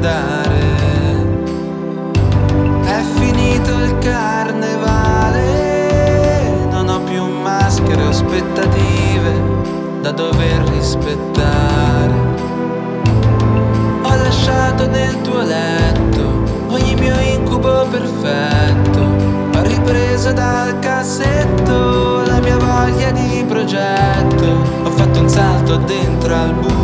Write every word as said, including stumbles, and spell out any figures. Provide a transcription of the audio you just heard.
andare. È finito il carnevale, non ho più maschere o aspettative da dover rispettare. Ho lasciato nel tuo letto ogni mio incubo perfetto. Ho ripreso dal cassetto la mia voglia di progetto. Ho fatto un salto dentro al buio